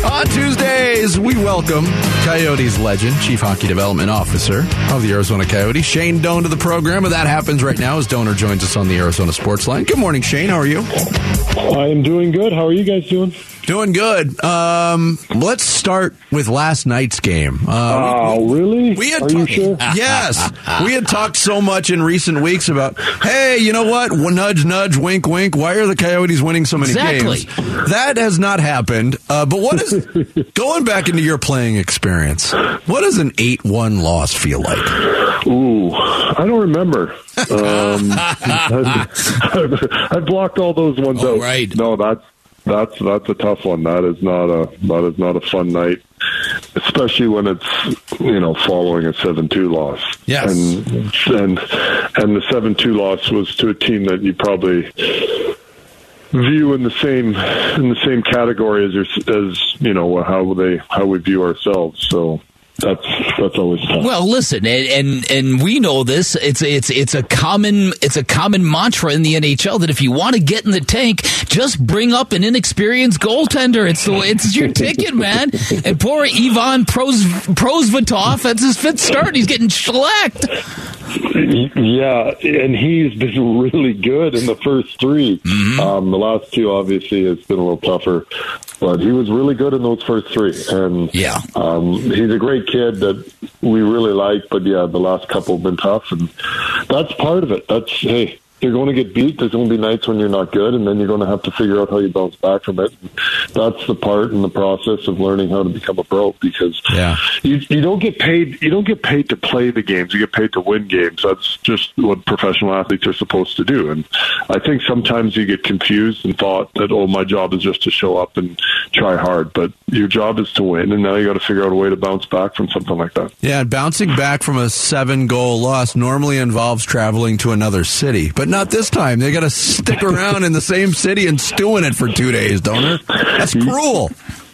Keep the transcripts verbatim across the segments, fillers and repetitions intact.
On Tuesdays, we welcome Coyotes legend, Chief Hockey Development Officer of the Arizona Coyotes, Shane Doan, to the program. And that happens right now as Doaner joins us on the Arizona Sports Line. Good morning, Shane. How are you? I am doing good. How are you guys doing? Doing good. Um, let's start with last night's game. Oh, uh, uh, really? We had are ta- you sure? Yes. We had talked so much in recent weeks about, hey, you know what? Nudge, nudge, wink, wink. Why are the Coyotes winning so many exactly. games? That has not happened. Uh, but what is, going back into your playing experience, what does an eight one loss feel like? Ooh, I don't remember. Um, I, I blocked all those ones oh, out. Right. No, that's that's that's a tough one. That is not a that is not a fun night, especially when it's, you know, following a seven two loss. Yes. And and and the seven two loss was to a team that you probably view in the same in the same category as your, as you know how they how we view ourselves. So that's that's always tough. Well, listen, and, and and we know this. It's it's it's a common it's a common mantra in the N H L that if you want to get in the tank, just bring up an inexperienced goaltender. It's the it's your ticket, man. And poor Ivan Pros, Prosvetov, that's his fifth start. He's getting shellacked. Yeah, and he's been really good in the first three. Mm-hmm. Um, the last two, obviously, has been a little tougher, but he was really good in those first three. And yeah, um, he's a great kid that we really like. But yeah, the last couple have been tough, and that's part of it. That's hey. You're going to get beat. There's going to be nights when you're not good, and then you're going to have to figure out how you bounce back from it. That's the part in the process of learning how to become a pro, because yeah. you you don't get paid. You don't get paid to play the games. You get paid to win games. That's just what professional athletes are supposed to do. And I think sometimes you get confused and thought that, oh, my job is just to show up and try hard, but your job is to win. And now you got to figure out a way to bounce back from something like that. Yeah, and bouncing back from a seven-goal loss normally involves traveling to another city, but not this time. They got to stick around in the same city and stew in it for two days, Doaner. That's cruel.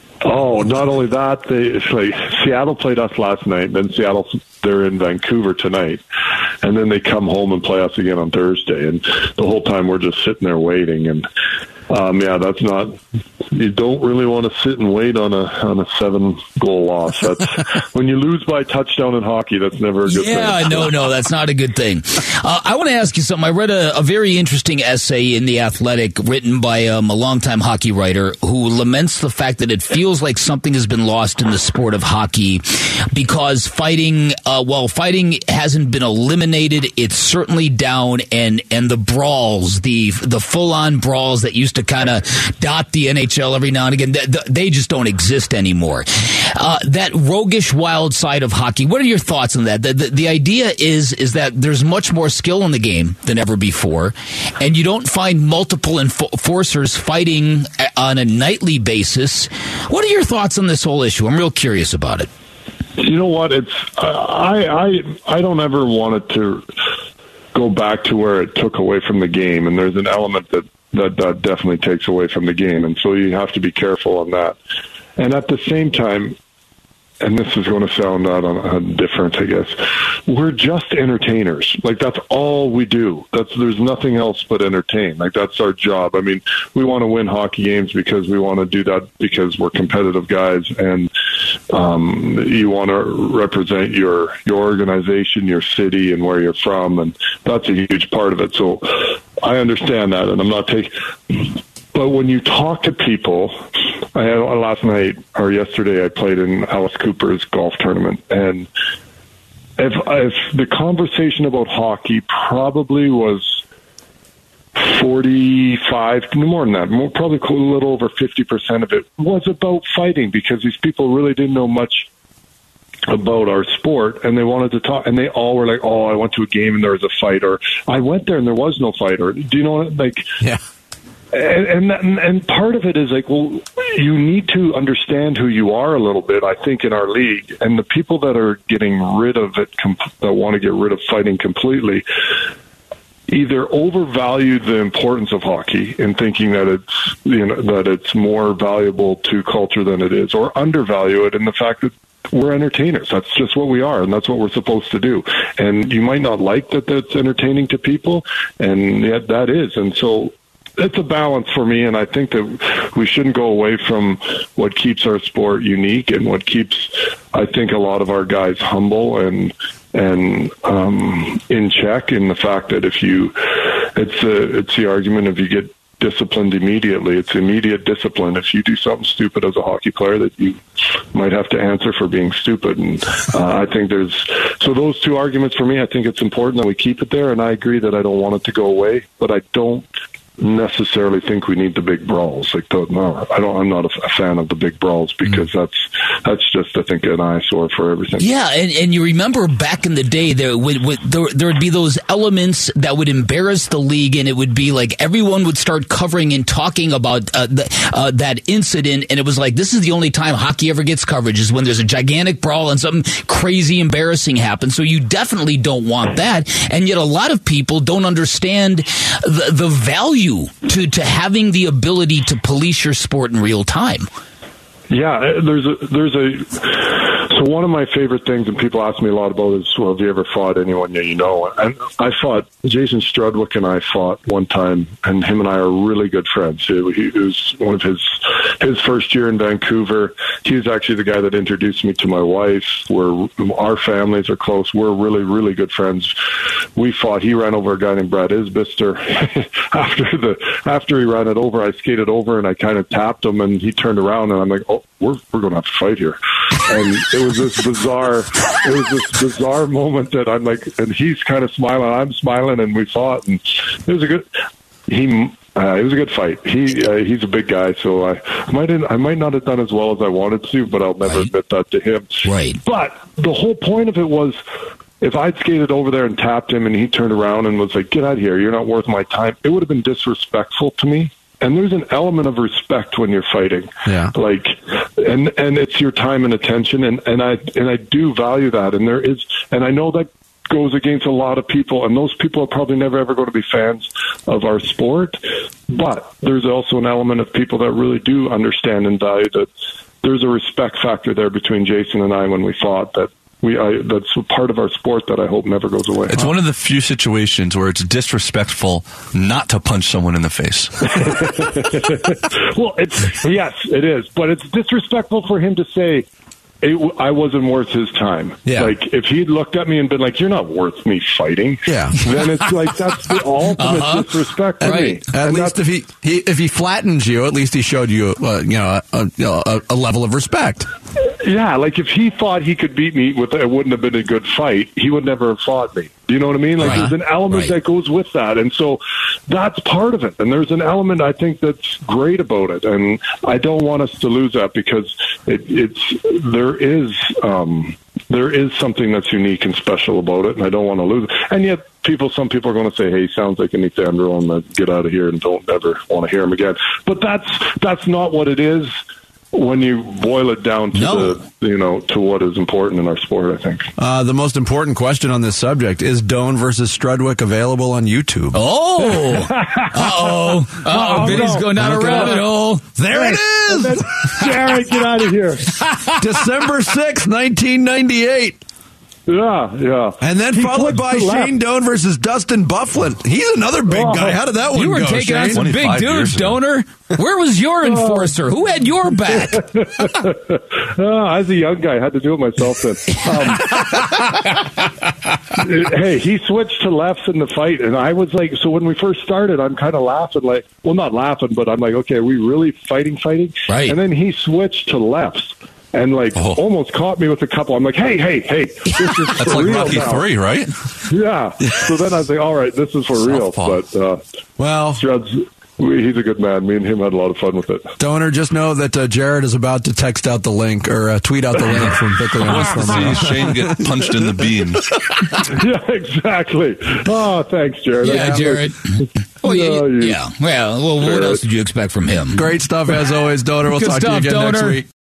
Oh, not only that, they it's like Seattle played us last night, then Seattle they're in Vancouver tonight, and then they come home and play us again on Thursday, and the whole time we're just sitting there waiting. And um, yeah, that's not. You don't really want to sit and wait on a on a seven goal loss. That's when you lose by a touchdown in hockey. That's never a good yeah, thing. Yeah, no, no, that's not a good thing. Uh, I want to ask you something. I read a, a very interesting essay in The Athletic written by um, a longtime hockey writer who laments the fact that it feels like something has been lost in the sport of hockey because fighting, uh, while fighting hasn't been eliminated, it's certainly down, and and the brawls, the the full on brawls that used to kind of dot the N H L every now and again, they just don't exist anymore. Uh, that roguish, wild side of hockey, what are your thoughts on that? The, the, the idea is is that there's much more skill in the game than ever before, and you don't find multiple enforcers fighting on a nightly basis. What are your thoughts on this whole issue? I'm real curious about it. You know what? It's I I I don't ever want it to go back to where it took away from the game, and there's an element that That, that definitely takes away from the game. And so you have to be careful on that. And at the same time, and this is going to sound out on, on different, I guess, we're just entertainers. Like, that's all we do. That's there's nothing else but entertain. Like, that's our job. I mean, we want to win hockey games because we want to do that because we're competitive guys, and um, you want to represent your your organization, your city, and where you're from, and that's a huge part of it. So I understand that, and I'm not taking. But when you talk to people, I had last night or yesterday I played in Alice Cooper's golf tournament, and if, if the conversation about hockey probably was forty-five, no more than that, more, probably a little over fifty percent of it was about fighting, because these people really didn't know much about our sport, and they wanted to talk, and they all were like, oh, I went to a game and there was a fight, or I went there and there was no fight, or do you know what, like, yeah. And, and and part of it is like, well, you need to understand who you are a little bit, I think, in our league. And the people that are getting rid of it, that want to get rid of fighting completely, either overvalue the importance of hockey in thinking that it's, you know, that it's more valuable to culture than it is, or undervalue it in the fact that we're entertainers. That's just what we are, and that's what we're supposed to do. And you might not like that that's entertaining to people, and yet that is. And so it's a balance for me, and I think that we shouldn't go away from what keeps our sport unique and what keeps, I think, a lot of our guys humble and and um, in check. In the fact that if you, it's a, it's the argument if you get disciplined immediately, it's immediate discipline. If you do something stupid as a hockey player, that you might have to answer for being stupid. And uh, I think there's, so those two arguments for me, I think it's important that we keep it there. And I agree that I don't want it to go away, but I don't necessarily think we need the big brawls. Like the, no, I don't. I'm not a, a fan of the big brawls because mm. that's that's just, I think, an eyesore for everything. Yeah, and, and you remember back in the day, there would, would there, there would be those elements that would embarrass the league, and it would be like everyone would start covering and talking about uh, the, uh, that incident, and it was like, this is the only time hockey ever gets coverage, is when there's a gigantic brawl and something crazy embarrassing happens. So you definitely don't want that, and yet a lot of people don't understand the, the value to, to having the ability to police your sport in real time. Yeah, there's a, there's a, so one of my favorite things, and people ask me a lot about, is, well, have you ever fought anyone that you know? And I fought, Jason Strudwick and I fought one time, and him and I are really good friends. It, he, it was one of his, his first year in Vancouver. He was actually the guy that introduced me to my wife. We're, our families are close. We're really, really good friends. We fought. He ran over a guy named Brad Isbister. after the, after he ran it over, I skated over and I kind of tapped him, and he turned around, and I'm like, oh, we're we're going to have to fight here. And it was this bizarre, it was this bizarre moment that I'm like, and he's kind of smiling, I'm smiling, and we fought, and it was a good, he, uh, it was a good fight. He uh, he's a big guy, so I might I might not have done as well as I wanted to, but I'll never right. admit that to him. Right. But the whole point of it was, if I'd skated over there and tapped him, and he turned around and was like, "Get out of here! You're not worth my time," it would have been disrespectful to me. And there's an element of respect when you're fighting, yeah. Like, and and it's your time and attention, and, and I and I do value that. And there is, and I know that goes against a lot of people, and those people are probably never ever going to be fans of our sport. But there's also an element of people that really do understand and value that. There's a respect factor there between Jason and I when we fought that. We, I, that's a part of our sport that I hope never goes away. It's one of the few situations where it's disrespectful not to punch someone in the face. Well, it's, yes, it is. But it's disrespectful for him to say, it, I wasn't worth his time. Yeah. Like, if he'd looked at me and been like, you're not worth me fighting, yeah. then it's like, that's the ultimate uh-huh. disrespect to right. me. At and least if he, he if he flattens you, at least he showed you, uh, you know, a, a, a level of respect. Yeah, like if he thought he could beat me, with it wouldn't have been a good fight, he would never have fought me. Do you know what I mean? Like, right. There's an element right. that goes with that. And so that's part of it. And there's an element, I think, that's great about it. And I don't want us to lose that, because it, it's there is um, there is something that's unique and special about it, and I don't want to lose it. And yet, people, some people are going to say, hey, sounds like an Ethandro, and uh, get out of here and don't ever want to hear him again. But that's that's not what it is. When you boil it down to no. the, you know, to what is important in our sport, I think. Uh, the most important question on this subject is Doan versus Strudwick available on YouTube? Oh, uh-oh, uh-oh, Vinny's going down okay. a rabbit hole. There it is. Jared, get out of here. December sixth, nineteen ninety-eight. Yeah, yeah. And then he followed by Shane Doan versus Dustin Bufflin. He's another big oh, guy. How did that one go, You were go, taking Shane? on some big dudes, Donor. Where was your enforcer? Who had your back? oh, I was a young guy. I had to do it myself then. Um, hey, he switched to lefts in the fight, and I was like, so when we first started, I'm kind of laughing, like, well, not laughing, but I'm like, okay, are we really fighting, fighting? Right. And then he switched to lefts. And, like, oh. almost caught me with a couple. I'm like, hey, hey, hey, this is That's for like real Rocky now. three, right? Yeah. So then I was like, all right, this is for real. But, uh, well, Judd's, he's a good man. Me and him had a lot of fun with it. Donor, just know that uh, Jared is about to text out the link, or uh, tweet out the link from Bickley. Wants to see Shane get punched in the bean. Yeah, exactly. Oh, thanks, Jared. Yeah, Jared. Well, yeah, yeah. Well, well, what else did you expect from him? Great stuff, as always, Donor. We'll Good talk stuff, to you again Donor. next week.